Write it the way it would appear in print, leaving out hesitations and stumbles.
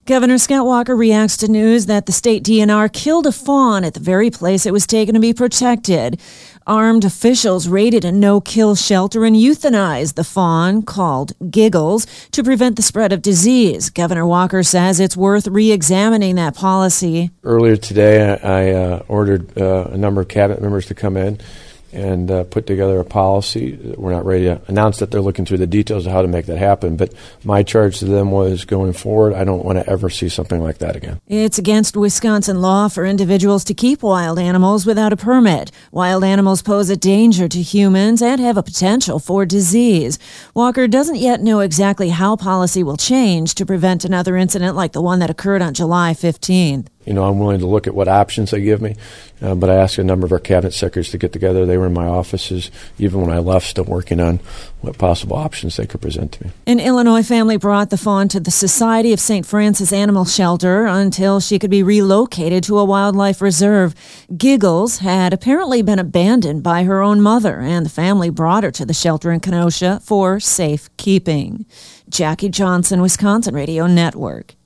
Governor Scott Walker reacts to news that the state DNR killed a fawn at the very place it was taken to be protected. Armed officials raided a no-kill shelter and euthanized the fawn, called Giggles, to prevent the spread of disease. Governor Walker says it's worth re-examining that policy. Earlier today, I ordered a number of cabinet members to come in and put together a policy. We're not ready to announce that they're looking through the details of how to make that happen, but my charge to them was going forward, I don't want to ever see something like that again. It's against Wisconsin law for individuals to keep wild animals without a permit. Wild animals pose a danger to humans and have a potential for disease. Walker doesn't yet know exactly how policy will change to prevent another incident like the one that occurred on July 15th. I'm willing to look at what options they give me, but I asked a number of our cabinet secretaries to get together. They were in my offices, even when I left, still working on what possible options they could present to me. An Illinois family brought the fawn to the Society of St. Francis Animal Shelter until she could be relocated to a wildlife reserve. Giggles had apparently been abandoned by her own mother, and the family brought her to the shelter in Kenosha for safekeeping. Jackie Johnson, Wisconsin Radio Network.